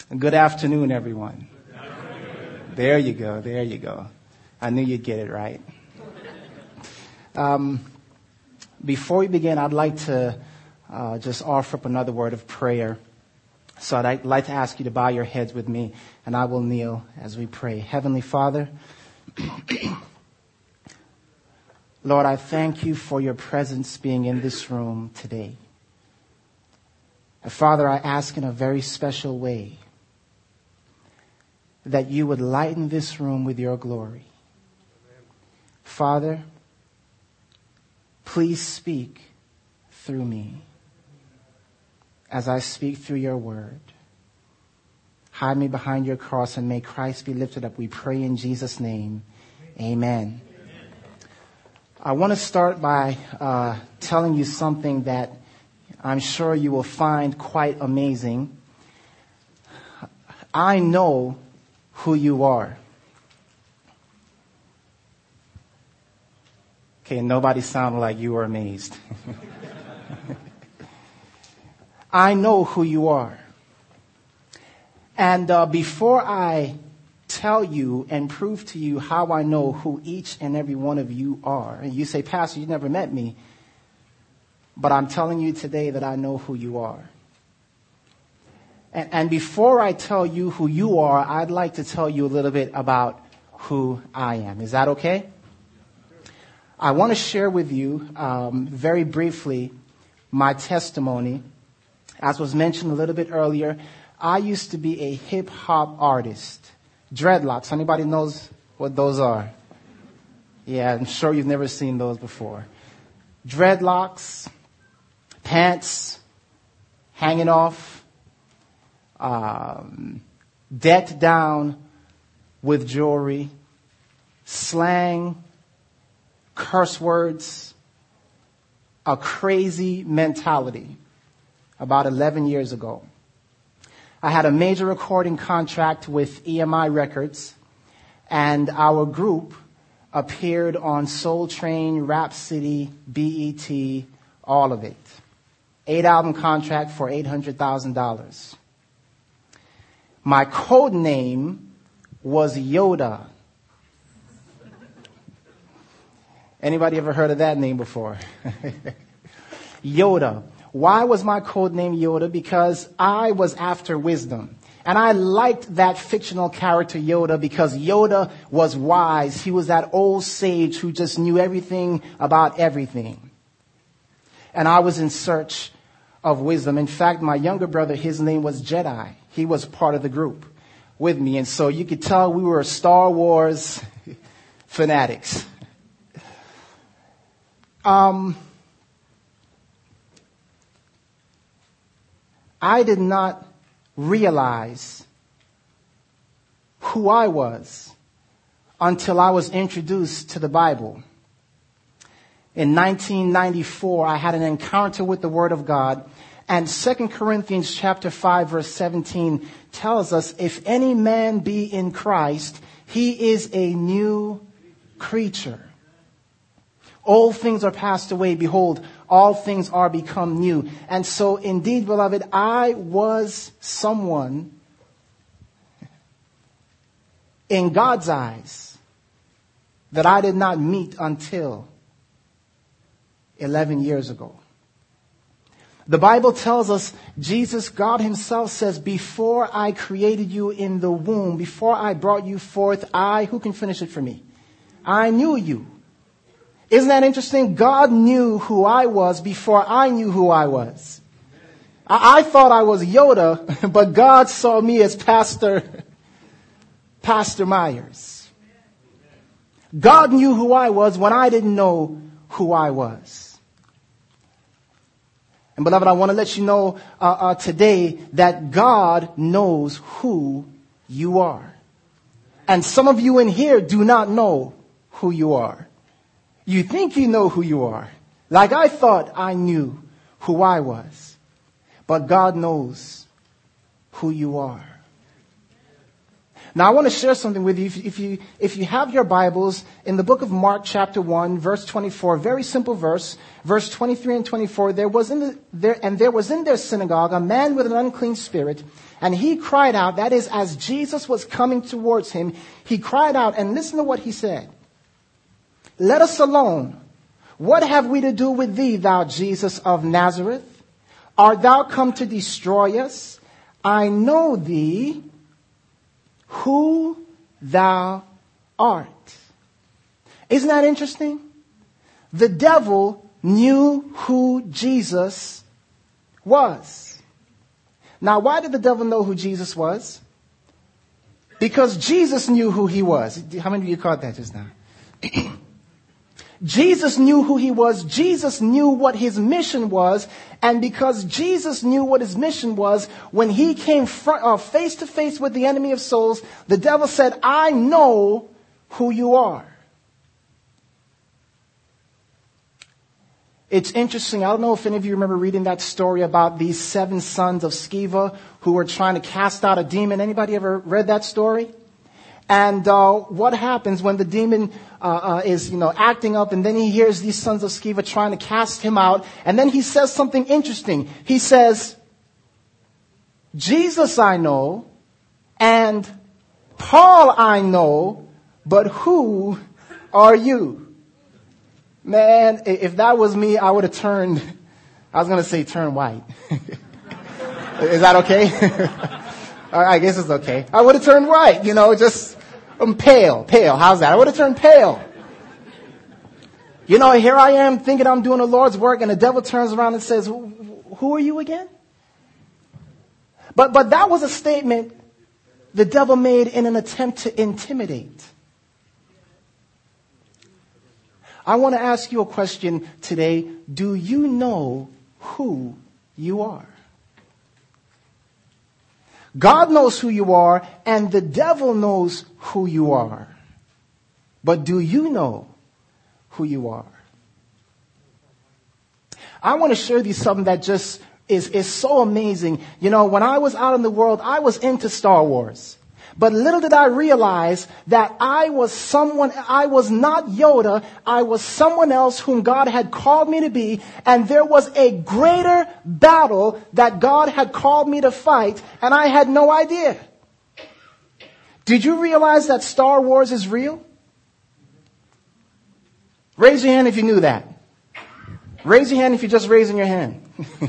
Good afternoon, everyone. There you go. There you go. I knew you'd get it right. Before we begin, I'd like to just offer up another word of prayer. So I'd like to ask you to bow your heads with me, and I will kneel as we pray. Heavenly Father, Lord, I thank you for your presence being in this room today. And Father, I ask in a very special way that you would lighten this room with your glory. Father, please speak through me as I speak through your word. Hide me behind your cross and may Christ be lifted up. We pray in Jesus' name. Amen. I want to start by telling you something that I'm sure you will find quite amazing. I know who you are. Okay, nobody sounded like you were amazed. I know who you are. And before I tell you and prove to you how I know who each and every one of you are, and you say, Pastor, you never met me, but I'm telling you today that I know who you are. And before I tell you who you are, I'd like to tell you a little bit about who I am. Is that okay? I want to share with you very briefly my testimony. As was mentioned a little bit earlier, I used to be a hip-hop artist. Dreadlocks. Anybody knows what those are? Yeah, I'm sure you've never seen those before. Dreadlocks, pants hanging off, decked down with jewelry, slang, curse words, a crazy mentality about 11 years ago. I had a major recording contract with EMI Records, and our group appeared on Soul Train, Rhapsody, BET, all of it. 8-album contract for $800,000. My code name was Yoda. Anybody ever heard of that name before? Yoda. Why was my code name Yoda? Because I was after wisdom. And I liked that fictional character Yoda because Yoda was wise. He was that old sage who just knew everything about everything. And I was in search of wisdom. In fact, my younger brother, his name was Jedi. He was part of the group with me. And so you could tell we were Star Wars fanatics. I did not realize who I was until I was introduced to the Bible. In 1994, I had an encounter with the Word of God, and 2 Corinthians chapter 5, verse 17 tells us, if any man be in Christ, he is a new creature. Old things are passed away. Behold, all things are become new. And so, indeed, beloved, I was someone in God's eyes that I did not meet until 11 years ago. The Bible tells us, Jesus, God himself says, before I created you in the womb, before I brought you forth, who can finish it for me? I knew you. Isn't that interesting? God knew who I was before I knew who I was. I thought I was Yoda, but God saw me as Pastor Myers. God knew who I was when I didn't know who I was. And beloved, I want to let you know today that God knows who you are. And some of you in here do not know who you are. You think you know who you are. Like I thought I knew who I was. But God knows who you are. Now, I want to share something with you. If you have your Bibles, in the book of Mark, chapter 1, verse 24, very simple verse 23 and 24, there was in their synagogue a man with an unclean spirit, and he cried out, that is, as Jesus was coming towards him, he cried out, and listen to what he said. Let us alone. What have we to do with thee, thou Jesus of Nazareth? Art thou come to destroy us? I know thee, who thou art. Isn't that interesting? The devil knew who Jesus was. Now, why did the devil know who Jesus was? Because Jesus knew who he was. How many of you caught that just now? Jesus knew who he was. Jesus knew what his mission was. And because Jesus knew what his mission was, when he came face to face with the enemy of souls, the devil said, I know who you are. It's interesting. I don't know if any of you remember reading that story about these 7 sons of Sceva who were trying to cast out a demon. Anybody ever read that story? And what happens when the demon is, acting up, and then he hears these sons of Sceva trying to cast him out, and then he says something interesting. He says, Jesus I know, and Paul I know, but who are you? Man, if that was me, I would have turned white. Is that okay? I guess it's okay. I would have turned white, pale. How's that? I would have turned pale. Here I am thinking I'm doing the Lord's work, and the devil turns around and says, who are you again? But that was a statement the devil made in an attempt to intimidate. I want to ask you a question today. Do you know who you are? God knows who you are, and the devil knows who you are. But do you know who you are? I want to share with you something that just is so amazing. When I was out in the world, I was into Star Wars. But little did I realize that I was not Yoda, I was someone else whom God had called me to be, and there was a greater battle that God had called me to fight, and I had no idea. Did you realize that Star Wars is real? Raise your hand if you knew that. Raise your hand if you're just raising your hand.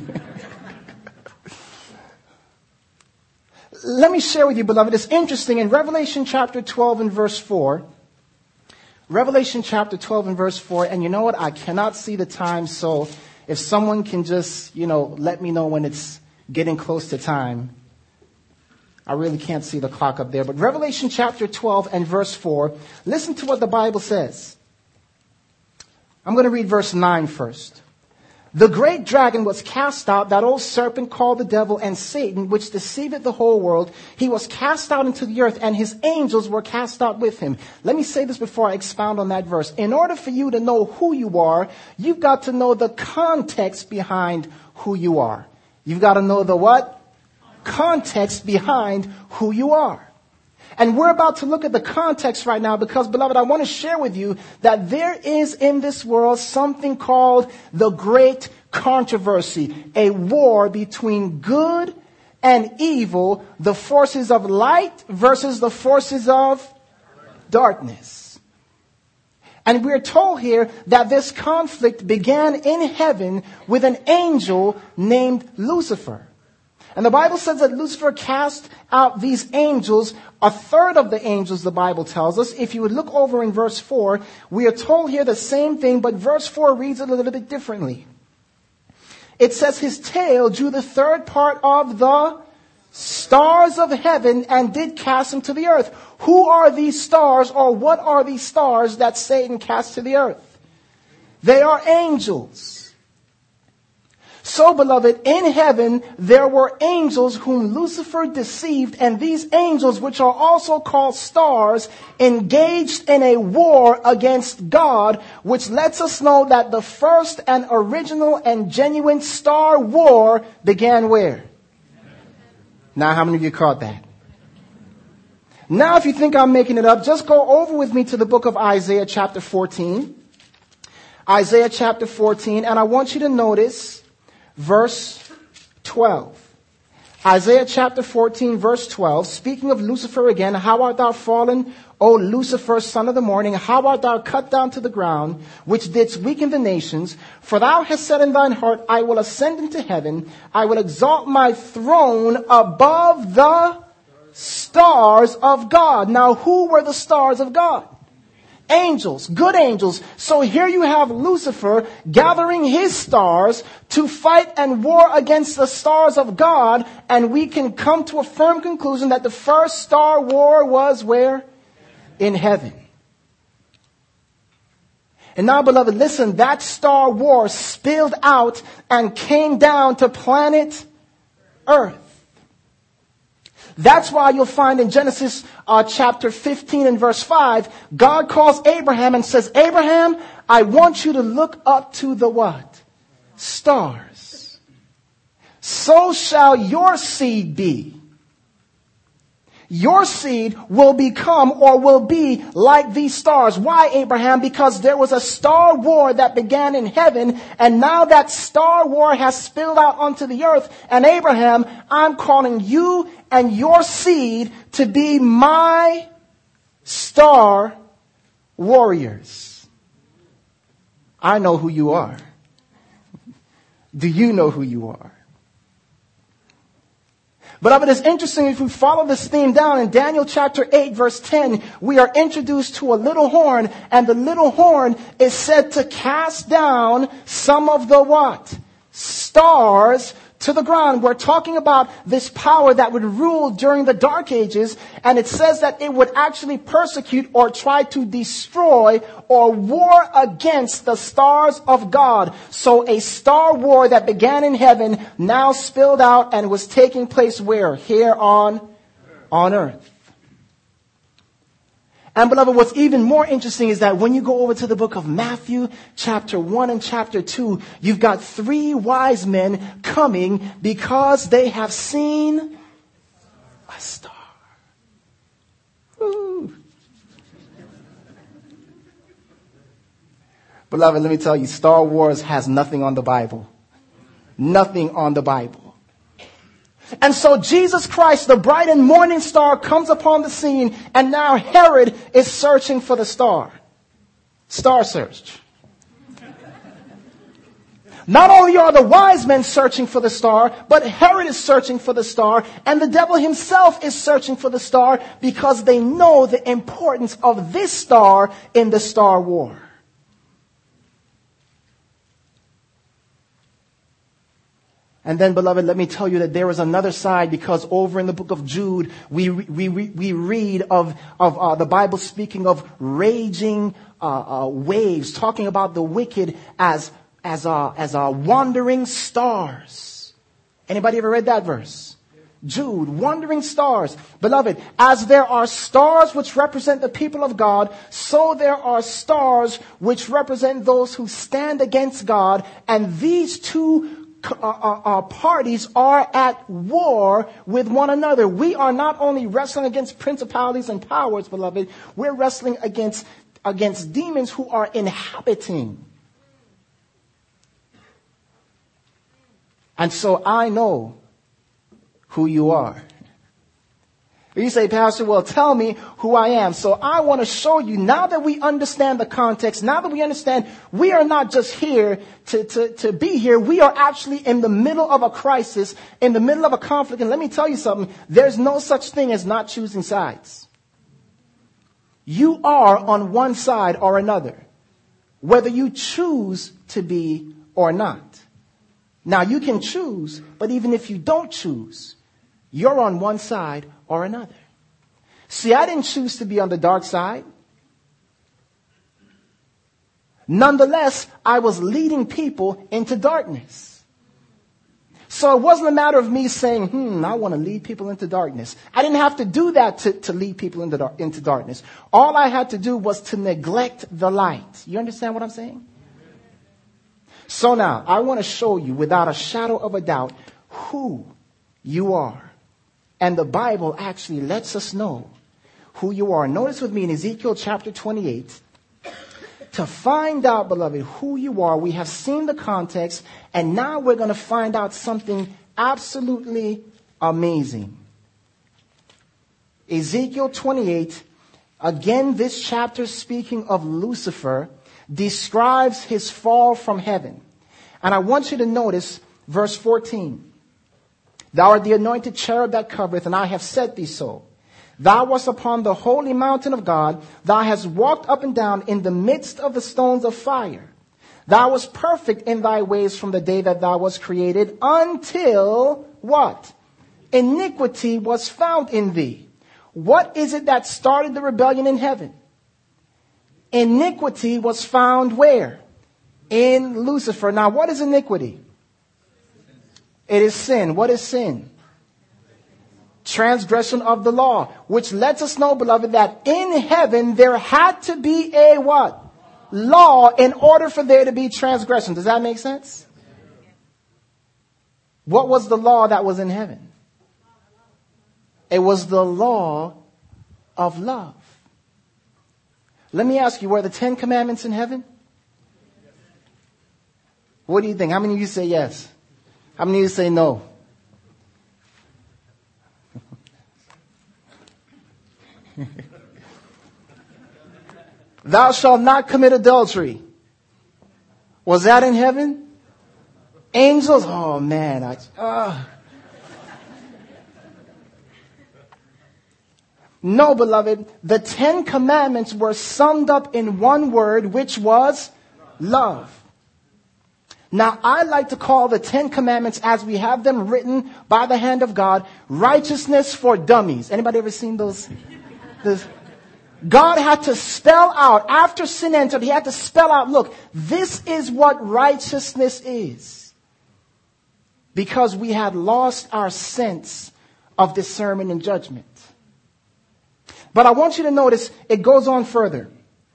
Let me share with you, beloved, it's interesting. In Revelation chapter 12 and verse 4, Revelation chapter 12 and verse 4, and you know what? I cannot see the time, so if someone can just, let me know when it's getting close to time. I really can't see the clock up there. But Revelation chapter 12 and verse 4, listen to what the Bible says. I'm going to read verse 9 first. The great dragon was cast out, that old serpent called the devil and Satan, which deceiveth the whole world. He was cast out into the earth, and his angels were cast out with him. Let me say this before I expound on that verse. In order for you to know who you are, you've got to know the context behind who you are. You've got to know the what? Context behind who you are. And we're about to look at the context right now because, beloved, I want to share with you that there is in this world something called the great controversy, a war between good and evil, the forces of light versus the forces of darkness. And we're told here that this conflict began in heaven with an angel named Lucifer. And the Bible says that Lucifer cast out these angels, a third of the angels, the Bible tells us. If you would look over in verse 4, we are told here the same thing, but verse 4 reads it a little bit differently. It says, his tail drew the third part of the stars of heaven and did cast them to the earth. Who are these stars, or what are these stars that Satan cast to the earth? They are angels. So, beloved, in heaven, there were angels whom Lucifer deceived, and these angels, which are also called stars, engaged in a war against God, which lets us know that the first and original and genuine star war began where? Now, how many of you caught that? Now, if you think I'm making it up, just go over with me to the book of Isaiah chapter 14. Isaiah chapter 14, and I want you to notice verse 12. Isaiah chapter 14, verse 12, speaking of Lucifer again, how art thou fallen, O Lucifer, son of the morning? How art thou cut down to the ground, which didst weaken the nations? For thou hast said in thine heart, I will ascend into heaven. I will exalt my throne above the stars of God. Now, who were the stars of God? Angels, good angels. So here you have Lucifer gathering his stars to fight and war against the stars of God. And we can come to a firm conclusion that the first star war was where? In heaven. And now, beloved, listen, that star war spilled out and came down to planet Earth. That's why you'll find in Genesis chapter 15 and verse 5, God calls Abraham and says, Abraham, I want you to look up to the what? Stars. So shall your seed be. Your seed will become or will be like these stars. Why, Abraham? Because there was a star war that began in heaven, and now that star war has spilled out onto the earth. And Abraham, I'm calling you and your seed to be my star warriors. I know who you are. Do you know who you are? But it's interesting, if we follow this theme down in Daniel chapter 8 verse 10, we are introduced to a little horn, and the little horn is said to cast down some of the what? Stars to the ground. We're talking about this power that would rule during the Dark Ages, and it says that it would actually persecute or try to destroy or war against the stars of God. So a star war that began in heaven now spilled out and was taking place where? Here on earth. And beloved, what's even more interesting is that when you go over to the book of Matthew, chapter 1 and chapter 2, you've got 3 wise men coming because they have seen a star. Ooh. Beloved, let me tell you, Star Wars has nothing on the Bible. Nothing on the Bible. And so Jesus Christ, the bright and morning star, comes upon the scene, and now Herod is searching for the star. Star search. Not only are the wise men searching for the star, but Herod is searching for the star, and the devil himself is searching for the star because they know the importance of this star in the Star War. And then, beloved, let me tell you that there is another side, because over in the book of Jude, we read of the Bible speaking of raging waves, talking about the wicked as wandering stars. Anybody ever read that verse? Jude, wandering stars. Beloved, as there are stars which represent the people of God, so there are stars which represent those who stand against God, and these two parties are at war with one another. We are not only wrestling against principalities and powers, beloved, we're wrestling against demons who are inhabiting. And so I know who you are. You say, Pastor, well, tell me who I am. So I want to show you, now that we understand the context, now that we understand we are not just here to be here, we are actually in the middle of a crisis, in the middle of a conflict. And let me tell you something, there's no such thing as not choosing sides. You are on one side or another, whether you choose to be or not. Now, you can choose, but even if you don't choose, you're on one side or another. See, I didn't choose to be on the dark side. Nonetheless, I was leading people into darkness. So it wasn't a matter of me saying, I want to lead people into darkness. I didn't have to do that to lead people into darkness. All I had to do was to neglect the light. You understand what I'm saying? So now, I want to show you without a shadow of a doubt who you are. And the Bible actually lets us know who you are. Notice with me in Ezekiel chapter 28, to find out, beloved, who you are, we have seen the context, and now we're going to find out something absolutely amazing. Ezekiel 28, again, this chapter, speaking of Lucifer, describes his fall from heaven. And I want you to notice verse 14. Thou art the anointed cherub that covereth, and I have set thee so. Thou wast upon the holy mountain of God. Thou hast walked up and down in the midst of the stones of fire. Thou wast perfect in thy ways from the day that thou wast created until what? Iniquity was found in thee. What is it that started the rebellion in heaven? Iniquity was found where? In Lucifer. Now, what is iniquity? It is sin. What is sin? Transgression of the law, which lets us know, beloved, that in heaven there had to be a what? Law in order for there to be transgression. Does that make sense? What was the law that was in heaven? It was the law of love. Let me ask you, were the 10 Commandments in heaven? What do you think? How many of you say yes? How many of you say no? Thou shalt not commit adultery. Was that in heaven? Angels? Oh man. No, beloved. The 10 Commandments were summed up in one word, which was love. Now, I like to call the 10 Commandments, as we have them written by the hand of God, righteousness for dummies. Anybody ever seen those? God had to spell out, after sin entered, he had to spell out, look, this is what righteousness is. Because we had lost our sense of discernment and judgment. But I want you to notice, it goes on further.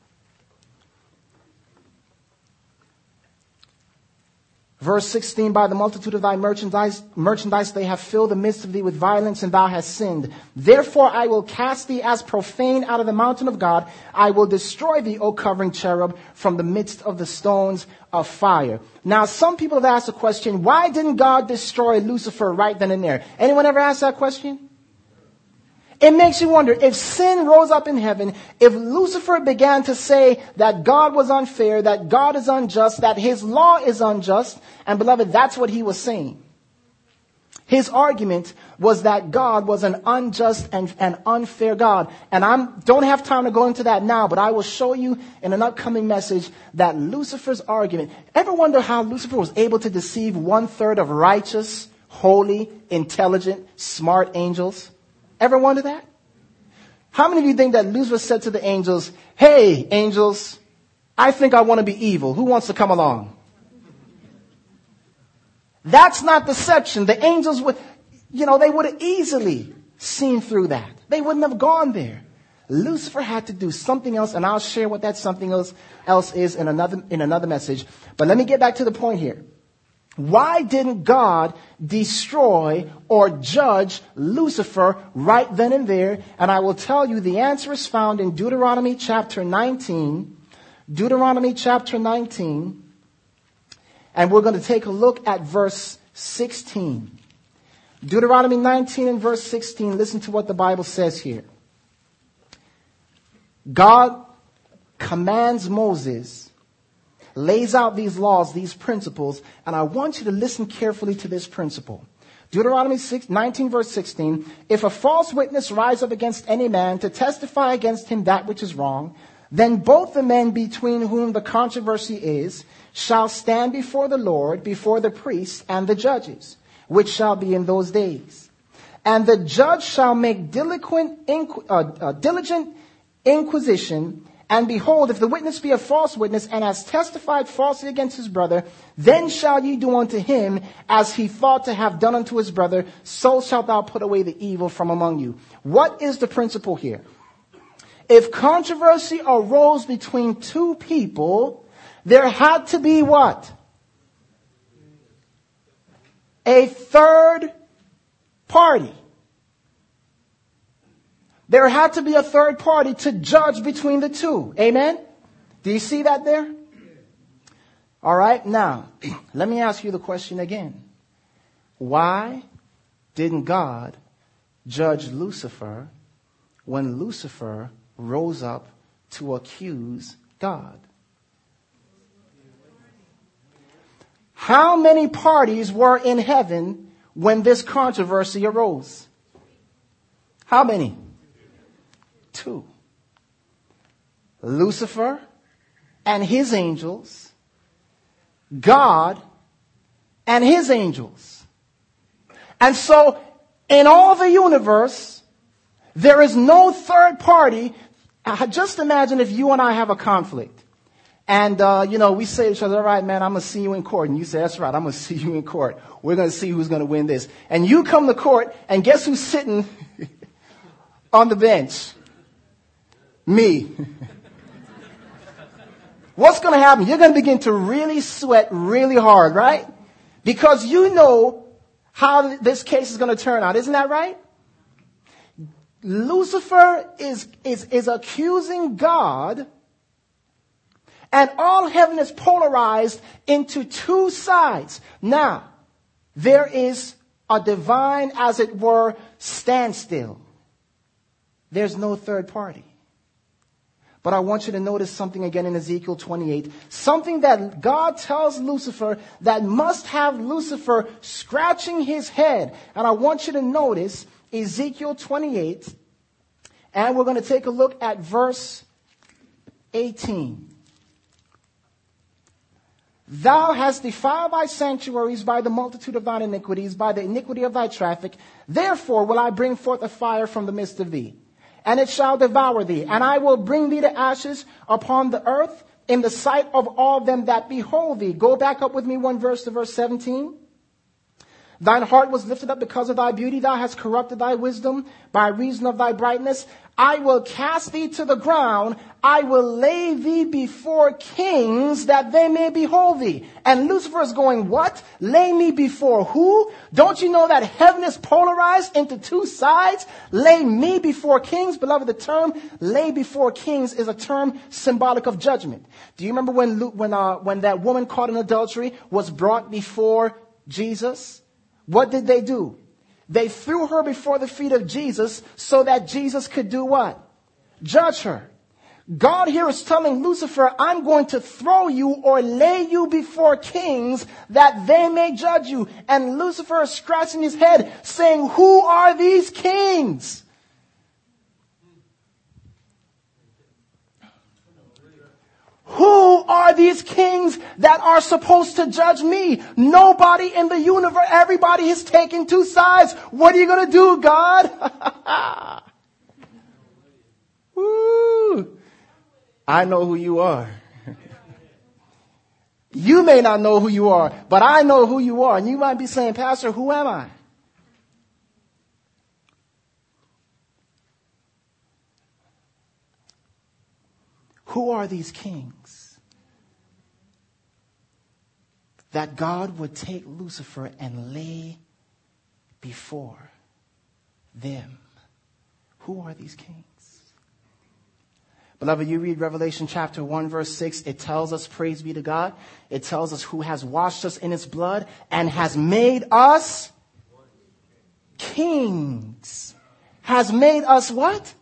Verse 16, by the multitude of thy merchandise they have filled the midst of thee with violence, and thou hast sinned. Therefore I will cast thee as profane out of the mountain of God. I will destroy thee, O covering cherub, from the midst of the stones of fire. Now, some people have asked the question, why didn't God destroy Lucifer right then and there? Anyone ever asked that question? It makes you wonder, if sin rose up in heaven, if Lucifer began to say that God was unfair, that God is unjust, that his law is unjust, and beloved, that's what he was saying. His argument was that God was an unjust and an unfair God. And I don't have time to go into that now, but I will show you in an upcoming message that Lucifer's argument. Ever wonder how Lucifer was able to deceive 1/3 of righteous, holy, intelligent, smart angels? Ever wonder that? How many of you think that Lucifer said to the angels, hey, angels, I think I want to be evil. Who wants to come along? That's not deception. The angels would, they would have easily seen through that. They wouldn't have gone there. Lucifer had to do something else, and I'll share what that something else is in another message. But let me get back to the point here. Why didn't God destroy or judge Lucifer right then and there? And I will tell you the answer is found in Deuteronomy chapter 19. Deuteronomy chapter 19. And we're going to take a look at verse 16. Deuteronomy 19 and verse 16. Listen to what the Bible says here. God commands Moses, lays out these laws, these principles, and I want you to listen carefully to this principle. Deuteronomy 19 verse 16, if a false witness rise up against any man to testify against him that which is wrong, then both the men between whom the controversy is shall stand before the Lord, before the priests and the judges, which shall be in those days. And the judge shall make diligent inquisition. And behold, if the witness be a false witness and has testified falsely against his brother, then shall ye do unto him as he thought to have done unto his brother, so shalt thou put away the evil from among you. What is the principle here? If controversy arose between two people, there had to be what? A third party. There had to be a third party to judge between the two. Amen? Do you see that there? All right. Now, let me ask you the question again. Why didn't God judge Lucifer when Lucifer rose up to accuse God? How many parties were in heaven when this controversy arose? How many? 2. Lucifer and his angels, God and his angels. And so, in all the universe, there is no third party. Just imagine if you and I have a conflict. And, we say to each other, all right, man, I'm going to see you in court. And you say, that's right, I'm going to see you in court. We're going to see who's going to win this. And you come to court, and guess who's sitting on the bench? Me. What's going to happen? You're going to begin to really sweat really hard, right? Because you know how this case is going to turn out. Isn't that right? Lucifer is accusing God, and all heaven is polarized into 2 sides. Now, there is a divine, as it were, standstill. There's no third party. But I want you to notice something again in Ezekiel 28. Something that God tells Lucifer that must have Lucifer scratching his head. And I want you to notice Ezekiel 28. And we're going to take a look at verse 18. Thou hast defiled thy sanctuaries by the multitude of thine iniquities, by the iniquity of thy traffic. Therefore will I bring forth a fire from the midst of thee, and it shall devour thee. And I will bring thee to ashes upon the earth in the sight of all them that behold thee. Go back up with me 1 verse to verse 17. Thine heart was lifted up because of thy beauty. Thou hast corrupted thy wisdom by reason of thy brightness. I will cast thee to the ground. I will lay thee before kings that they may behold thee. And Lucifer is going, what? Lay me before who? Don't you know that heaven is polarized into 2 sides? Lay me before kings. Beloved, the term lay before kings is a term symbolic of judgment. Do you remember when that woman caught in adultery was brought before Jesus? What did they do? They threw her before the feet of Jesus so that Jesus could do what? Judge her. God here is telling Lucifer, I'm going to throw you or lay you before kings that they may judge you. And Lucifer is scratching his head saying, who are these kings? Who are these kings that are supposed to judge me? Nobody in the universe. Everybody is taking 2 sides. What are you going to do, God? Woo. I know who you are. You may not know who you are, but I know who you are. And you might be saying, Pastor, who am I? Who are these kings that God would take Lucifer and lay before them? Who are these kings? Beloved, you read Revelation chapter 1, verse 6. It tells us, praise be to God. It tells us who has washed us in his blood and has made us kings. Has made us what?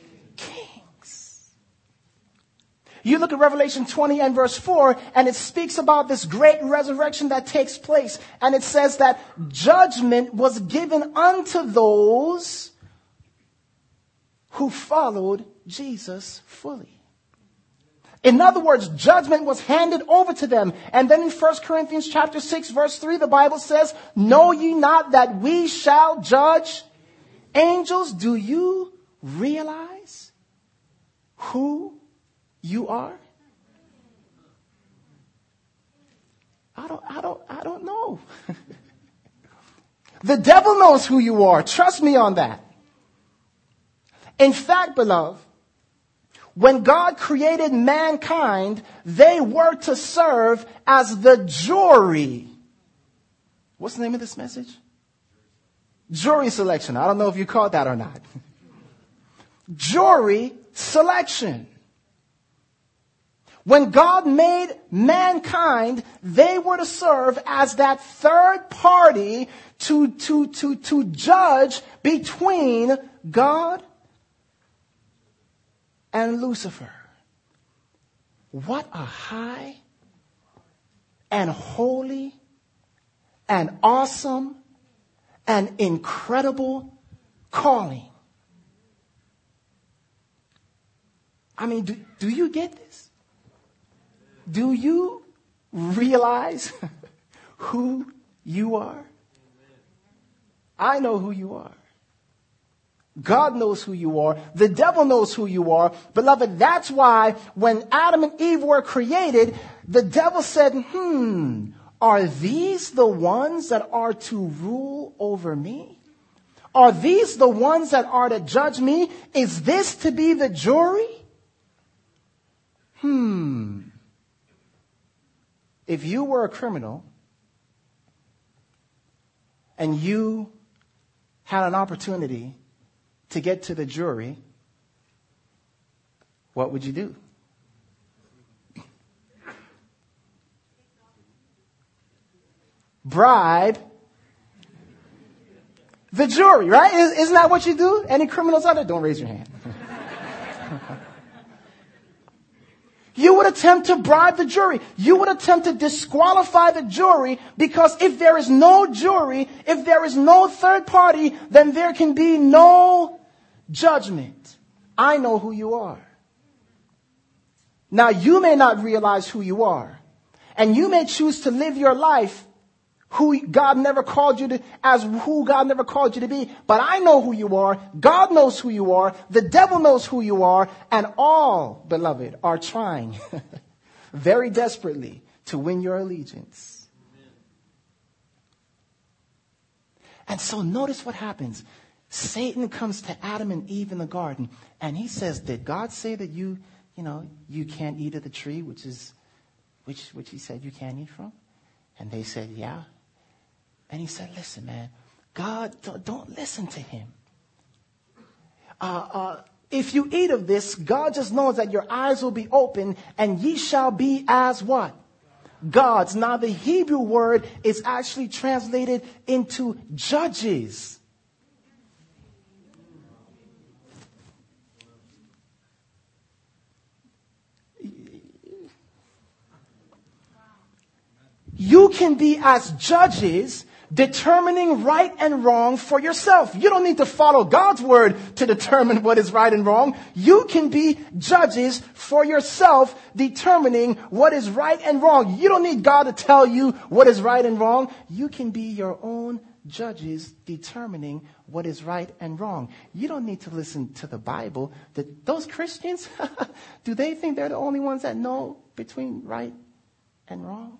You look at Revelation 20 and verse 4, and it speaks about this great resurrection that takes place. And it says that judgment was given unto those who followed Jesus fully. In other words, judgment was handed over to them. And then in 1 Corinthians chapter 6, verse 3, the Bible says, know ye not that we shall judge angels? Do you realize who you are? I don't know. The devil knows who you are. Trust me on that. In fact, beloved, when God created mankind, they were to serve as the jury. What's the name of this message? Jury selection. I don't know if you caught that or not. jury selection. When God made mankind, they were to serve as that third party to judge between God and Lucifer. What a high and holy and awesome and incredible calling. I mean, do you get this? Do you realize who you are? I know who you are. God knows who you are. The devil knows who you are. Beloved, that's why when Adam and Eve were created, the devil said, are these the ones that are to rule over me? Are these the ones that are to judge me? Is this to be the jury? If you were a criminal and you had an opportunity to get to the jury, what would you do? Bribe the jury, right? Isn't that what you do? Any criminals out there? Don't raise your hand. You would attempt to bribe the jury. You would attempt to disqualify the jury, because if there is no jury, if there is no third party, then there can be no judgment. I know who you are. Now, you may not realize who you are, and you may choose to live your life who God never called you to be. But I know who you are. God knows who you are. The devil knows who you are. And all, beloved, are trying very desperately to win your allegiance. And so notice what happens. Satan comes to Adam and Eve in the garden, and he says, did God say that you can't eat of the tree, which he said you can't eat from? And they said, yeah. And he said, listen, man, God, don't listen to him. If you eat of this, God just knows that your eyes will be open and ye shall be as what? Gods. Now the Hebrew word is actually translated into judges. You can be as judges, determining right and wrong for yourself. You don't need to follow God's word to determine what is right and wrong. You can be judges for yourself, determining what is right and wrong. You don't need God to tell you what is right and wrong. You can be your own judges, determining what is right and wrong. You don't need to listen to the Bible. Those Christians, do they think they're the only ones that know between right and wrong?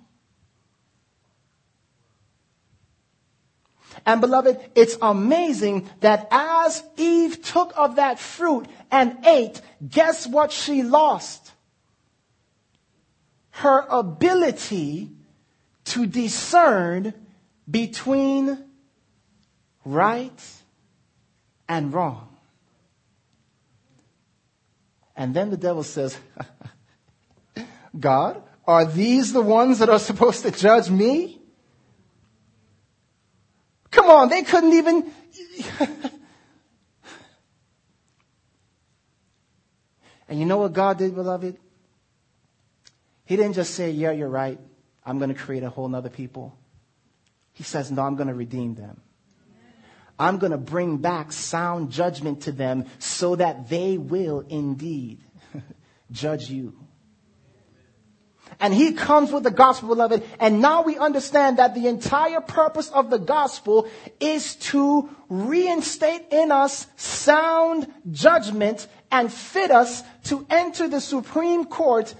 And beloved, it's amazing that as Eve took of that fruit and ate, guess what she lost? Her ability to discern between right and wrong. And then the devil says, God, are these the ones that are supposed to judge me? Come on, they couldn't even... And you know what God did, beloved? He didn't just say, yeah, you're right. I'm going to create a whole nother people. He says, no, I'm going to redeem them. I'm going to bring back sound judgment to them so that they will indeed judge you. And he comes with the gospel, beloved. And now we understand that the entire purpose of the gospel is to reinstate in us sound judgment and fit us to enter the Supreme Court.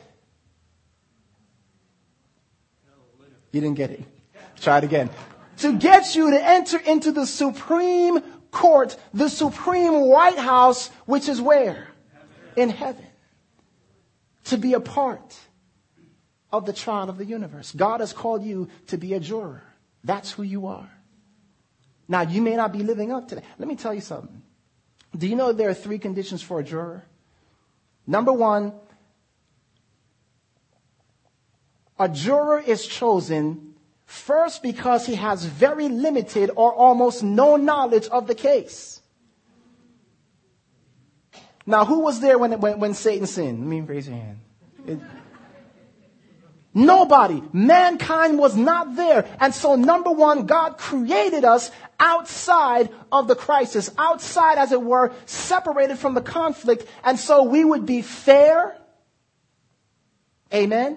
You didn't get it. Try it again. To get you to enter into the Supreme Court, the Supreme White House, which is where? In heaven. To be a part of the trial of the universe. God has called you to be a juror. That's who you are. Now, you may not be living up to that. Let me tell you something. Do you know there are 3 conditions for a juror? Number 1, a juror is chosen first because he has very limited or almost no knowledge of the case. Now, who was there when Satan sinned? Let me raise your hand. Nobody. Mankind was not there. And so, number 1, God created us outside of the crisis, outside, as it were, separated from the conflict. And so we would be fair. Amen.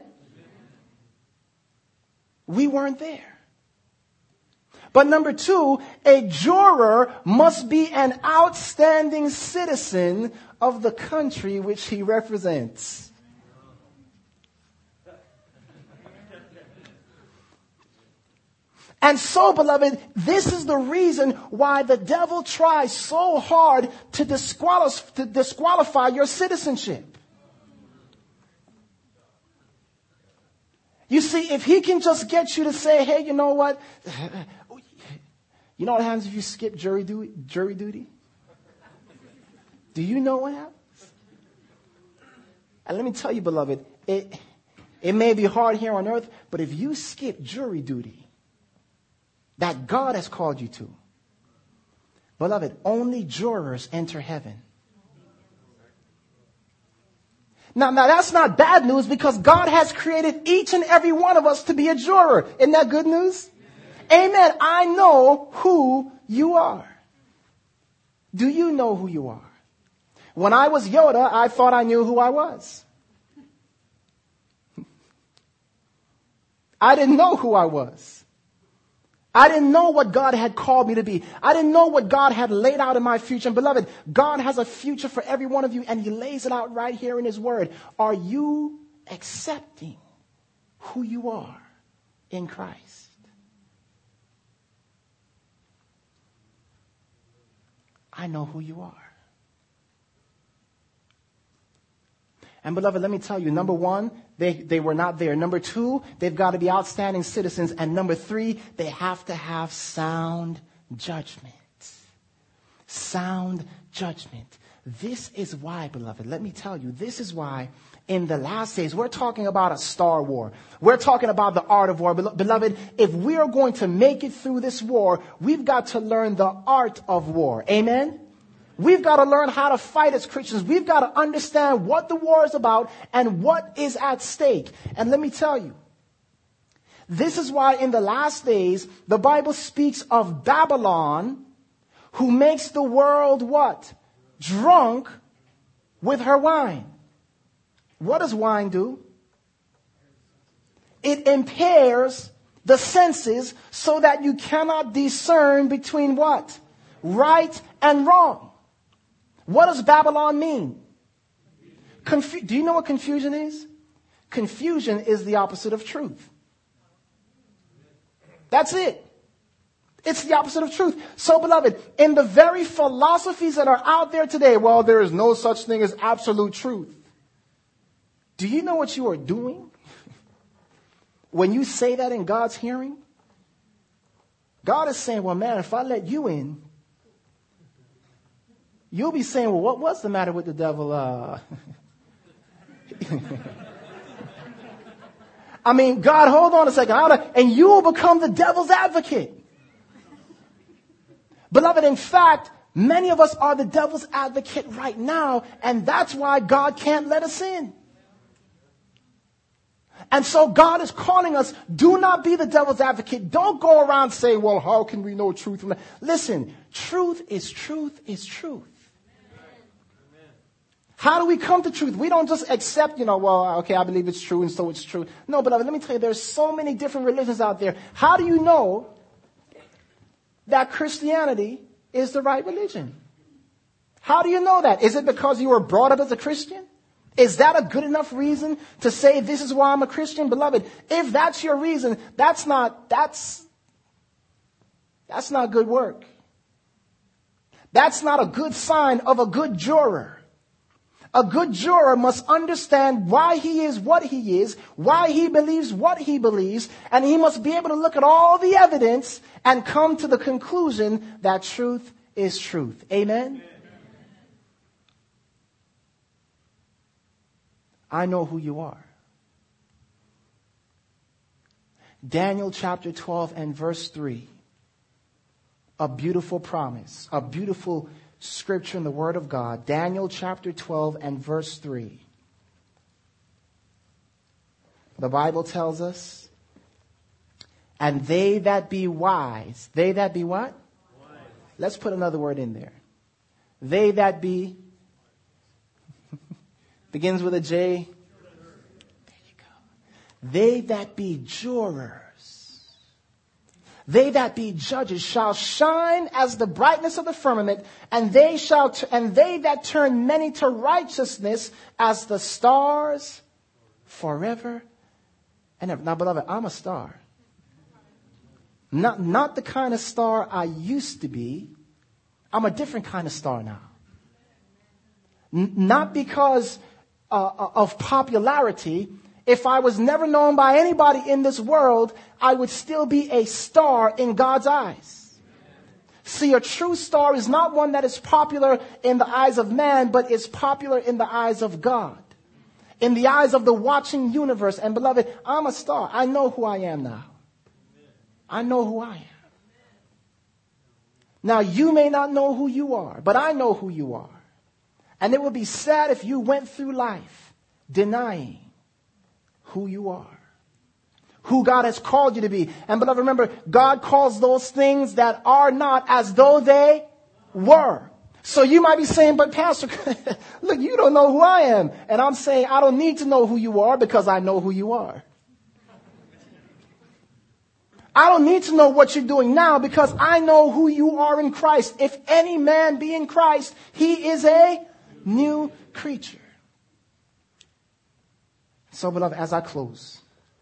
We weren't there. But number 2, a juror must be an outstanding citizen of the country which he represents. And so, beloved, this is the reason why the devil tries so hard to disqualify your citizenship. You see, if he can just get you to say, hey, you know what? You know what happens if you skip jury duty? Do you know what happens? And let me tell you, beloved, it may be hard here on earth, but if you skip jury duty that God has called you to, beloved, only jurors enter heaven. Now that's not bad news, because God has created each and every one of us to be a juror. Isn't that good news? Amen. I know who you are. Do you know who you are? When I was Yoda, I thought I knew who I was. I didn't know who I was. I didn't know what God had called me to be. I didn't know what God had laid out in my future. And beloved, God has a future for every one of you, and he lays it out right here in his word. Are you accepting who you are in Christ? I know who you are. And beloved, let me tell you, number 1, they were not there. Number 2, they've got to be outstanding citizens. And number 3, they have to have sound judgment. Sound judgment. This is why, beloved, let me tell you, this is why in the last days, we're talking about a star war. We're talking about the art of war. Beloved, if we are going to make it through this war, we've got to learn the art of war. Amen? We've got to learn how to fight as Christians. We've got to understand what the war is about and what is at stake. And let me tell you, this is why in the last days, the Bible speaks of Babylon, who makes the world what? Drunk with her wine. What does wine do? It impairs the senses so that you cannot discern between what? Right and wrong. What does Babylon mean? Do you know what confusion is? Confusion is the opposite of truth. That's it. It's the opposite of truth. So, beloved, in the very philosophies that are out there today, well, there is no such thing as absolute truth. Do you know what you are doing when you say that in God's hearing? God is saying, well, man, if I let you in, you'll be saying, well, what was the matter with the devil? I mean, God, hold on a second. And you will become the devil's advocate. Beloved, in fact, many of us are the devil's advocate right now, and that's why God can't let us in. And so God is calling us, do not be the devil's advocate. Don't go around saying, well, how can we know truth from that? Listen, truth is truth is truth. How do we come to truth? We don't just accept, well, okay, I believe it's true and so it's true. No, beloved, let me tell you, there's so many different religions out there. How do you know that Christianity is the right religion? How do you know that? Is it because you were brought up as a Christian? Is that a good enough reason to say this is why I'm a Christian? Beloved, if that's your reason, that's not good work. That's not a good sign of a good juror. A good juror must understand why he is what he is, why he believes what he believes, and he must be able to look at all the evidence and come to the conclusion that truth is truth. Amen? I know who you are. Daniel chapter 12 and verse 3. A beautiful promise, a beautiful scripture in the Word of God. Daniel chapter 12 and verse 3. The Bible tells us, and they that be wise, they that be what? Wise. Let's put another word in there. They that be, begins with a J. There you go. They that be jurors, they that be judges shall shine as the brightness of the firmament, and they that turn many to righteousness as the stars forever and ever. Now, beloved, I'm a star. Not the kind of star I used to be. I'm a different kind of star now. Not because of popularity. If I was never known by anybody in this world, I would still be a star in God's eyes. See, a true star is not one that is popular in the eyes of man, but is popular in the eyes of God. In the eyes of the watching universe. And beloved, I'm a star. I know who I am now. I know who I am. Now, you may not know who you are, but I know who you are. And it would be sad if you went through life denying who you are, who God has called you to be. And beloved, remember, God calls those things that are not as though they were. So you might be saying, but Pastor, look, you don't know who I am. And I'm saying, I don't need to know who you are because I know who you are. I don't need to know what you're doing now because I know who you are in Christ. If any man be in Christ, he is a new creature. So, beloved, as I close,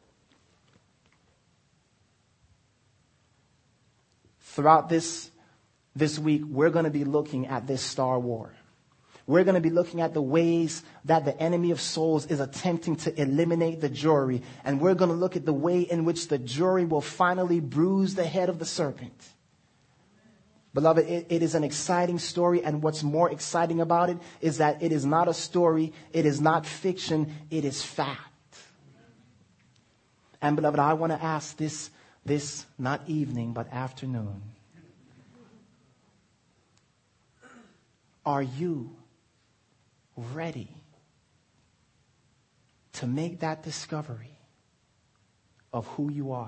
throughout this week, we're going to be looking at this star war. We're going to be looking at the ways that the enemy of souls is attempting to eliminate the jury. And we're going to look at the way in which the jury will finally bruise the head of the serpent. Beloved, it is an exciting story. And what's more exciting about it is that it is not a story. It is not fiction. It is fact. And beloved, I want to ask this not evening, but afternoon. Are you ready to make that discovery of who you are?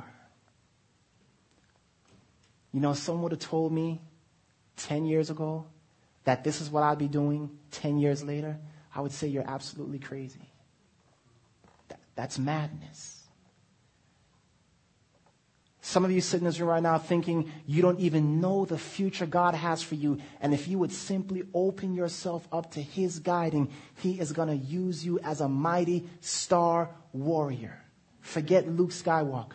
You know, someone would have told me 10 years ago that this is what I'd be doing 10 years later. I would say you're absolutely crazy. That's madness. Some of you sitting in this room right now thinking you don't even know the future God has for you. And if you would simply open yourself up to His guiding, He is going to use you as a mighty star warrior. Forget Luke Skywalker.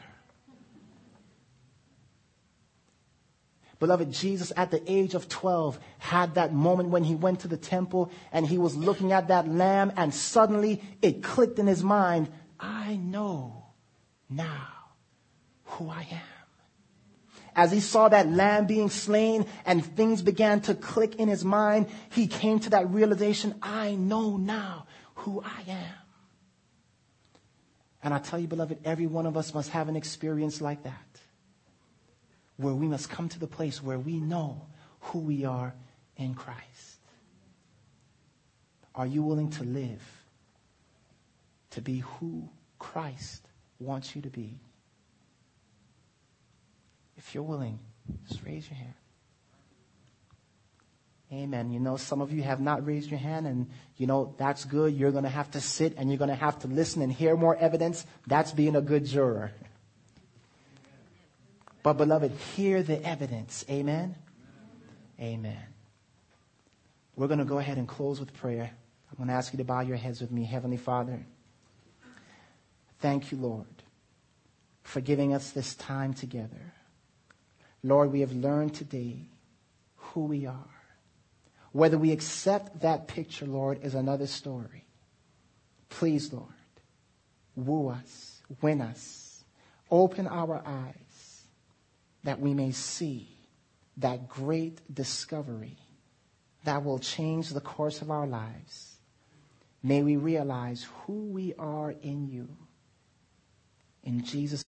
Beloved, Jesus at the age of 12 had that moment when He went to the temple and He was looking at that lamb and suddenly it clicked in His mind. I know now who I am. As He saw that lamb being slain and things began to click in His mind, He came to that realization, I know now who I am. And I tell you, beloved, every one of us must have an experience like that, where we must come to the place where we know who we are in Christ. Are you willing to live to be who Christ wants you to be? If you're willing, just raise your hand. Amen. You know, some of you have not raised your hand, and you know, that's good. You're going to have to sit and you're going to have to listen and hear more evidence. That's being a good juror. But beloved, hear the evidence. Amen. Amen. We're going to go ahead and close with prayer. I'm going to ask you to bow your heads with me. Heavenly Father, thank you, Lord, for giving us this time together. Lord, we have learned today who we are. Whether we accept that picture, Lord, is another story. Please, Lord, woo us, win us, open our eyes that we may see that great discovery that will change the course of our lives. May we realize who we are in you. In Jesus'